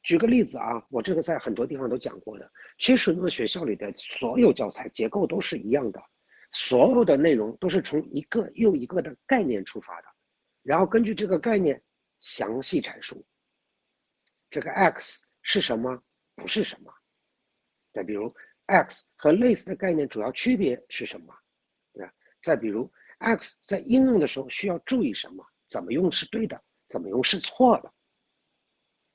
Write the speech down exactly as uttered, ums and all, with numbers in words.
举个例子啊，我这个在很多地方都讲过的。其实呢，学校里的所有教材结构都是一样的，所有的内容都是从一个又一个的概念出发的，然后根据这个概念详细阐述这个 X 是什么，不是什么。再比如 X 和类似的概念主要区别是什么？对吧？再比如 X 在应用的时候需要注意什么？怎么用是对的，怎么用是错的？